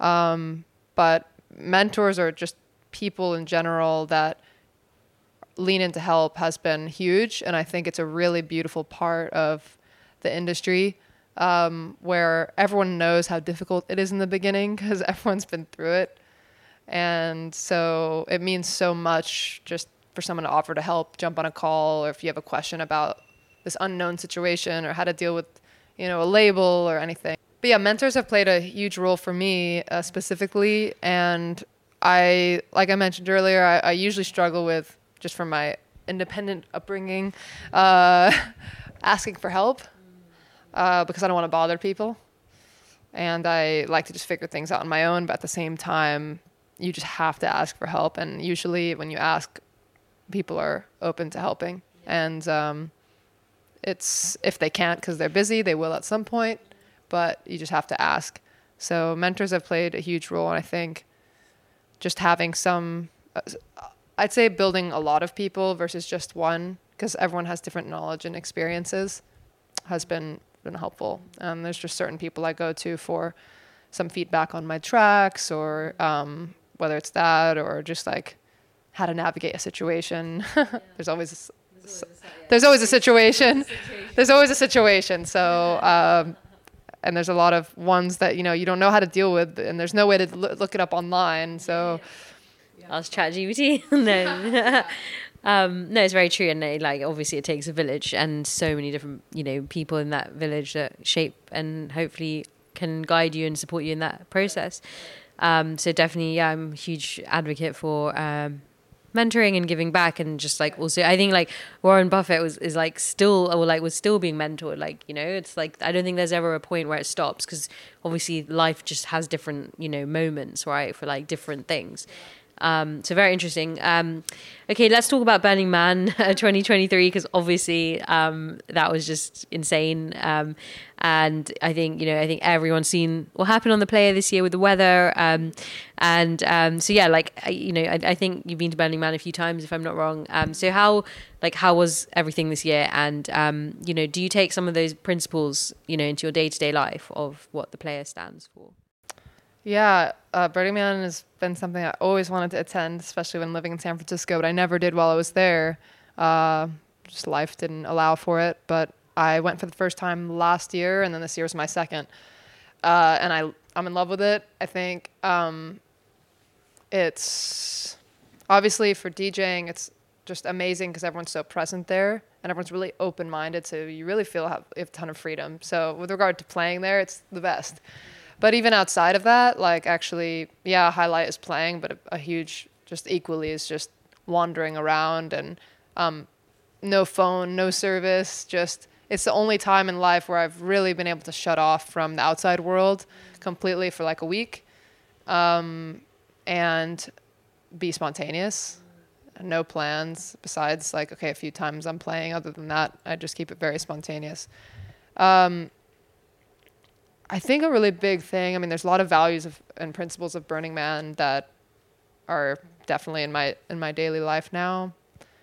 But mentors or just people in general that lean in to help has been huge. And I think it's a really beautiful part of the industry, where everyone knows how difficult it is in the beginning because everyone's been through it. And so it means so much just for someone to offer to help, jump on a call, or if you have a question about this unknown situation or how to deal with, a label or anything. But yeah, mentors have played a huge role for me specifically. And like I mentioned earlier, I usually struggle with, just from my independent upbringing, asking for help because I don't want to bother people. And I like to just figure things out on my own. But at the same time, you just have to ask for help. And usually when you ask, people are open to helping. And it's, if they can't because they're busy, they will at some point, but you just have to ask. So mentors have played a huge role. And I think just having I'd say building a lot of people versus just one, because everyone has different knowledge and experiences, has been helpful. There's just certain people I go to for some feedback on my tracks, or whether it's that or just like how to navigate a situation. There's always a situation. There's always a situation. So, and there's a lot of ones that, you don't know how to deal with, and there's no way to look it up online. So ask ChatGPT. No. No, it's very true. And like, obviously it takes a village, and so many different, people in that village that shape and hopefully can guide you and support you in that process. So definitely, I'm a huge advocate for mentoring and giving back, and just like also I think like Warren Buffett was still being mentored. Like, it's like I don't think there's ever a point where it stops, because obviously life just has different moments, right, for like different things. So very interesting. Okay, let's talk about Burning Man 2023, because obviously that was just insane. And I think everyone's seen what happened on the player this year with the weather. So yeah, I think you've been to Burning Man a few times, if I'm not wrong. So how was everything this year? And do you take some of those principles into your day-to-day life of what the player stands for? Yeah, Burning Man has been something I always wanted to attend, especially when living in San Francisco, but I never did while I was there. Just life didn't allow for it, but I went for the first time last year, and then this year was my second. And I'm in love with it. I think it's obviously for DJing, it's just amazing because everyone's so present there, and everyone's really open-minded, so you really feel you have a ton of freedom. So with regard to playing there, it's the best. But even outside of that, a highlight is playing, but a huge, just equally, is just wandering around and no phone, no service. Just, it's the only time in life where I've really been able to shut off from the outside world completely for like a week, and be spontaneous. No plans besides a few times I'm playing. Other than that, I just keep it very spontaneous. I think a really big thing, there's a lot of values and principles of Burning Man that are definitely in my daily life now.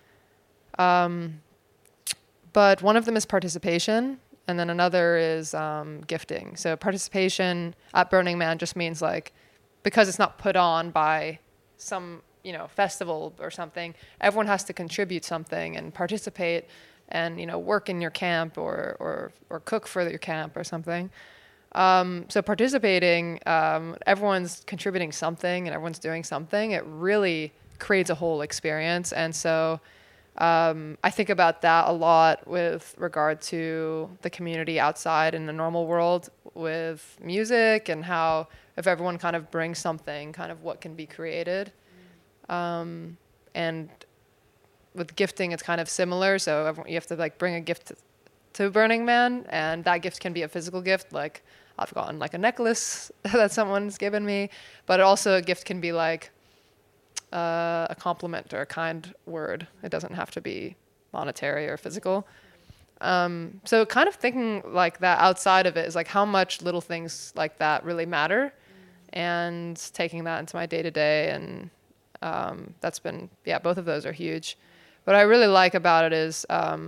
But one of them is participation, and then another is gifting. So participation at Burning Man just means because it's not put on by some festival or something, everyone has to contribute something and participate and work in your camp or cook for your camp or something. So participating, everyone's contributing something and everyone's doing something. It really creates a whole experience. And so I think about that a lot with regard to the community outside in the normal world with music, and how if everyone kind of brings something, kind of what can be created. And with gifting, it's kind of similar. So you have to bring a gift to Burning Man, and that gift can be a physical gift, I've gotten a necklace that someone's given me, but also a gift can be a compliment or a kind word. It doesn't have to be monetary or physical. So kind of thinking that outside of it is how much little things like that really matter, and taking that into my day-to-day, and that's been, both of those are huge. What I really like about it is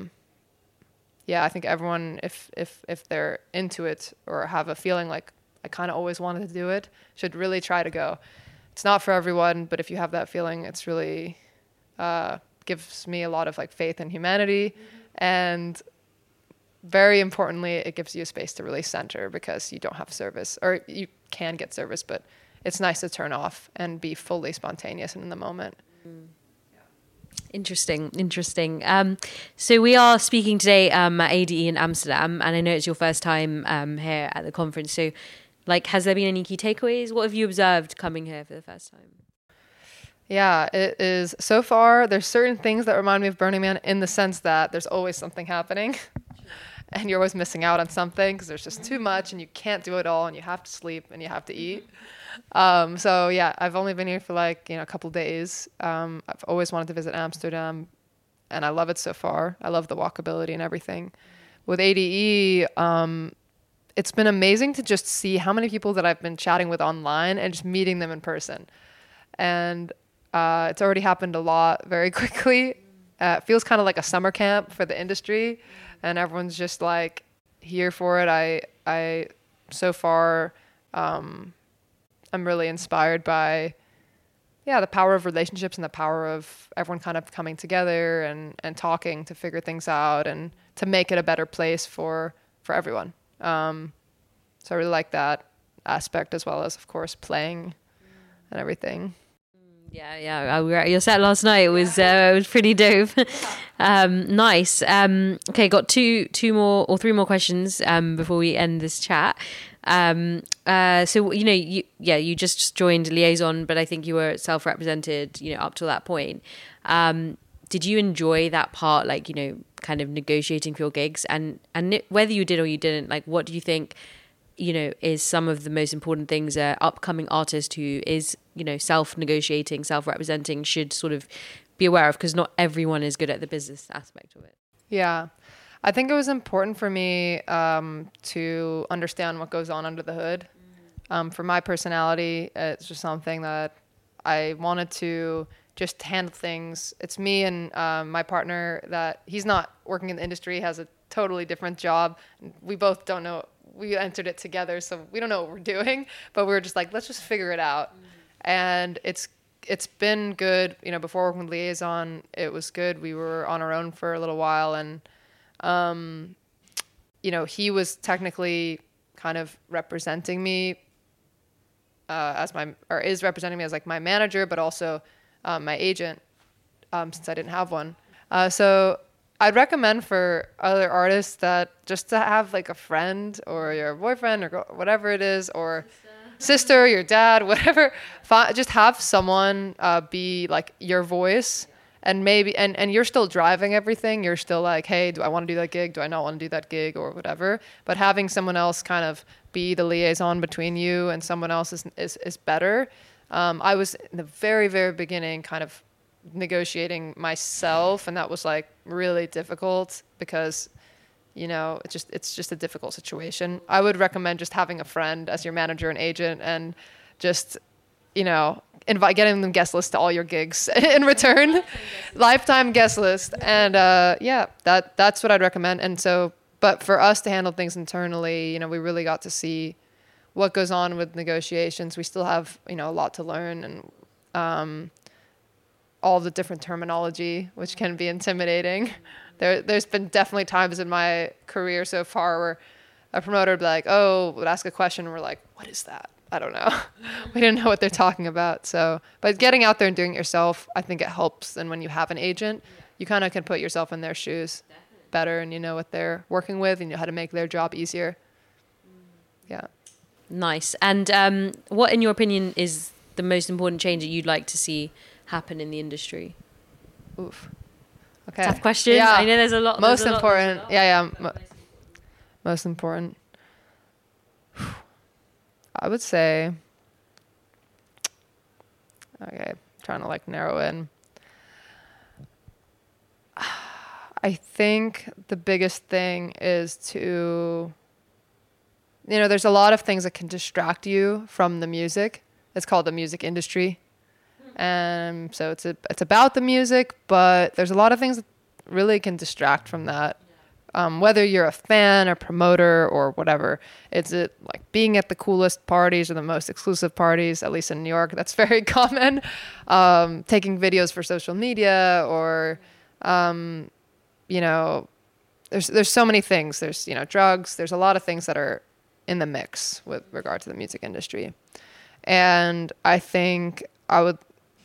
I think everyone, if they're into it or have a feeling I kind of always wanted to do it, should really try to go. It's not for everyone, but if you have that feeling, it's really gives me a lot of faith in humanity, and very importantly, it gives you a space to really center, because you don't have service, or you can get service, but it's nice to turn off and be fully spontaneous and in the moment. Interesting. So we are speaking today at ADE in Amsterdam, and I know it's your first time here at the conference. So, has there been any key takeaways? What have you observed coming here for the first time? Yeah, it is. So far, there's certain things that remind me of Burning Man, in the sense that there's always something happening, and you're always missing out on something because there's just too much, and you can't do it all, and you have to sleep and you have to eat. So yeah, I've only been here for a couple days. I've always wanted to visit Amsterdam, and I love it so far. I love the walkability and everything. With ADE, it's been amazing to just see how many people that I've been chatting with online and just meeting them in person. And it's already happened a lot very quickly. It feels kind of like a summer camp for the industry, and everyone's just here for it. I so far, I'm really inspired by, the power of relationships and the power of everyone kind of coming together and talking to figure things out and to make it a better place for everyone. So I really like that aspect, as well as, of course, playing and everything. Yeah. We were at your set last night. It was pretty dope. Nice. Okay, got two more or three more questions before we end this chat. So you just joined Liaison, but I think you were self-represented, up till that point. Did you enjoy that part, kind of negotiating for your gigs, and whether you did or you didn't, what do you think, you know, is some of the most important things a upcoming artist who is, you know, self-negotiating, self-representing should sort of be aware of, because not everyone is good at the business aspect of it. Yeah. I think it was important for me to understand what goes on under the hood. For my personality, it's just something that I wanted to just handle things. It's me and my partner that he's not working in the industry, has a totally different job. We both don't know. We entered it together, so we don't know what we're doing, but we were just like, let's just figure it out. And it's been good. You know, before working with Liaison, it was good. We were on our own for a little while, and you know, he was technically kind of representing me is representing me as like my manager, but also my agent, since I didn't have one. So I'd recommend for other artists that just to have like a friend or your boyfriend or whatever it is, or sister, your dad, whatever, just have someone be like your voice. And maybe, and you're still driving everything. You're still like, hey, do I want to do that gig? Do I not want to do that gig, or whatever? But having someone else kind of be the liaison between you and someone else is better. I was in the very, very beginning kind of negotiating myself, and that was like really difficult because, you know, it's just a difficult situation. I would recommend just having a friend as your manager and agent, and just, you know, getting them guest list to all your gigs in return. Lifetime guest list. And yeah, that's what I'd recommend. And so, but for us to handle things internally, you know, we really got to see what goes on with negotiations. We still have, you know, a lot to learn, and all the different terminology, which can be intimidating. There's been definitely times in my career so far where a promoter would be like, oh, would ask a question, and we're like, what is that? I don't know. We didn't know what they're talking about. So, but getting out there and doing it yourself, I think it helps. And when you have an agent, you kind of can put yourself in their shoes better, and you know what they're working with, and you know how to make their job easier. Yeah. Nice. And what, in your opinion, is the most important change that you'd like to see happen in the industry? Oof. Okay. Tough question. Yeah. I know there's a lot. Most important. Yeah. Most important. I would say, okay, trying to like narrow in. I think the biggest thing is to, you know, there's a lot of things that can distract you from the music. It's called the music industry. And so it's about the music, but there's a lot of things that really can distract from that. Whether you're a fan or promoter or whatever, it's like being at the coolest parties or the most exclusive parties, at least in New York, that's very common. Taking videos for social media, or, you know, there's so many things. There's, you know, drugs. There's a lot of things that are in the mix with regard to the music industry. And I think I would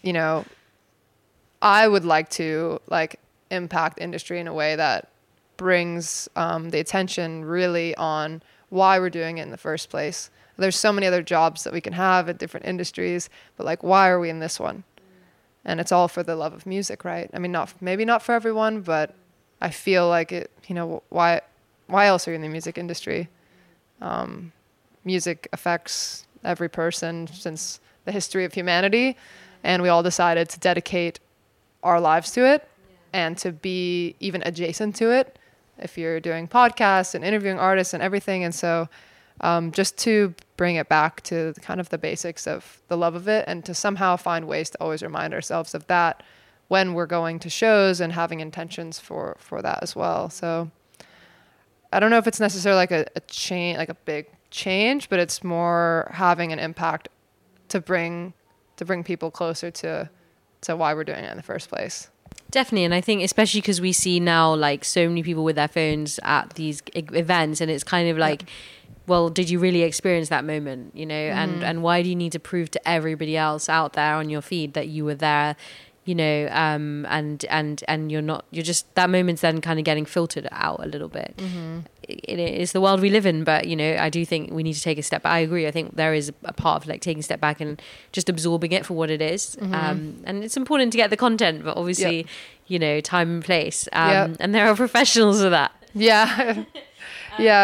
like to like impact industry in a way that brings the attention really on why we're doing it in the first place. There's so many other jobs that we can have in different industries, but like, why are we in this one? And it's all for the love of music, right? I mean, maybe not for everyone, but I feel like it, you know, why else are you in the music industry? Music affects every person since the history of humanity, and we all decided to dedicate our lives to it and to be even adjacent to it. If you're doing podcasts and interviewing artists and everything. And so just to bring it back to kind of the basics of the love of it, and to somehow find ways to always remind ourselves of that when we're going to shows, and having intentions for that as well. So I don't know if it's necessarily like a change, like a big change, but it's more having an impact to bring people closer to why we're doing it in the first place. Definitely. And I think especially because we see now like so many people with their phones at these events, and it's kind of like, well, did you really experience that moment, you know? And why do you need to prove to everybody else out there on your feed that you were there, you know? And you're just, that moment's then kind of getting filtered out a little bit. It's the world we live in, but you know, I do think we need to take a step back. I agree. I think there is a part of like taking a step back and just absorbing it for what it is. And it's important to get the content, but obviously, you know, time and place. And there are professionals of that. Yeah. Yeah.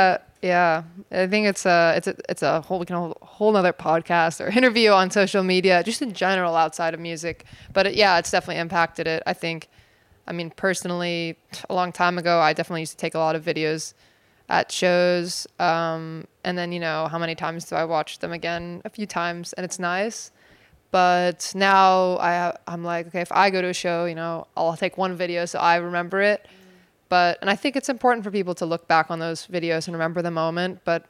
Yeah, I think it's a whole nother podcast or interview on social media, just in general outside of music. But it's definitely impacted it. I think, I mean, personally, a long time ago, I definitely used to take a lot of videos at shows, and then how many times do I watch them again? A few times, and it's nice. But now I'm like, okay, if I go to a show, I'll take one video so I remember it. And I think it's important for people to look back on those videos and remember the moment. But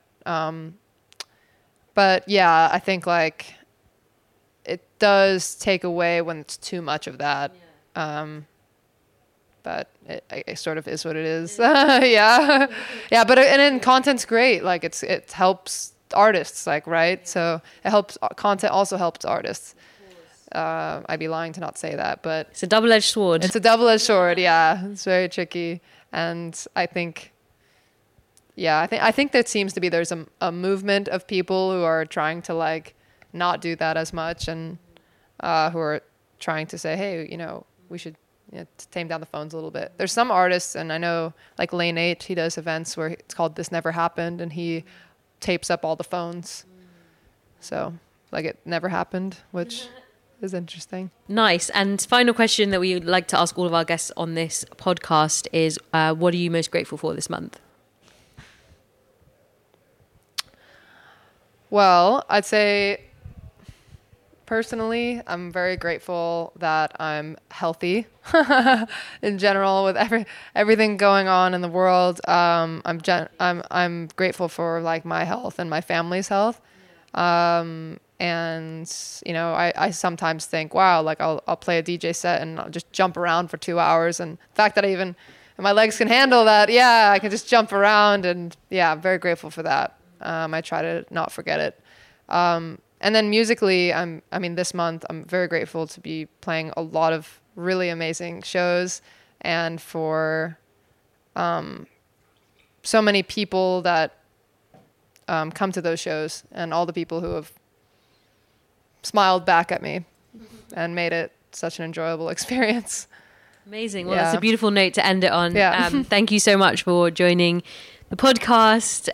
yeah, I think like it does take away when it's too much of that. Yeah. But it sort of is what it is. Yeah. Yeah. But and then content's great. Like it helps artists, like, right? Yeah. So content also helps artists. I'd be lying to not say that, but it's a double-edged sword. It's a double-edged sword. Yeah. It's very tricky. And I think that seems to be, there's a movement of people who are trying to like not do that as much, and who are trying to say, hey, we should tame down the phones a little bit. There's some artists, and I know like Lane 8, he does events where it's called This Never Happened, and he tapes up all the phones. So like it never happened, which is interesting. Nice. And final question that we like to ask all of our guests on this podcast is, what are you most grateful for this month? Well, I'd say personally, I'm very grateful that I'm healthy in general with everything going on in the world. I'm grateful for like my health and my family's health. And I sometimes think, wow, like I'll play a DJ set and I'll just jump around for 2 hours, and the fact that my legs can handle that, I can just jump around, and I'm very grateful for that. I try to not forget it. And then musically, this month I'm very grateful to be playing a lot of really amazing shows, and for so many people that come to those shows, and all the people who have smiled back at me and made it such an enjoyable experience. Amazing. Well, that's a beautiful note to end it on. Yeah. Thank you so much for joining the podcast.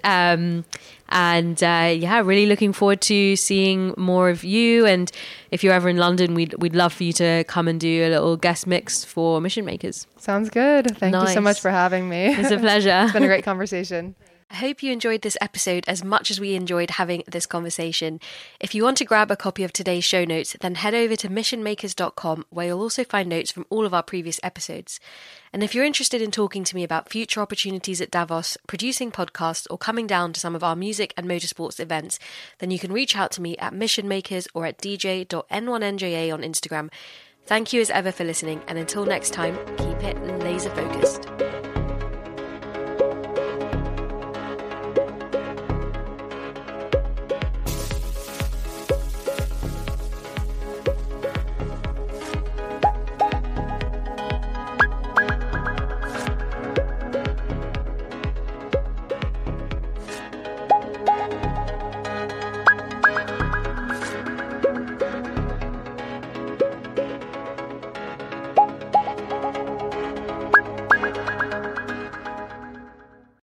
Really looking forward to seeing more of you. And if you're ever in London, we'd love for you to come and do a little guest mix for Mission Makers. Sounds good. Thank you so much for having me. It's a pleasure. It's been a great conversation. I hope you enjoyed this episode as much as we enjoyed having this conversation. If you want to grab a copy of today's show notes, then head over to missionmakers.com, where you'll also find notes from all of our previous episodes. And if you're interested in talking to me about future opportunities at Davos, producing podcasts, or coming down to some of our music and motorsports events, then you can reach out to me at Mission Makers or at dj.n1nja on Instagram. Thank you as ever for listening, and until next time, keep it laser focused.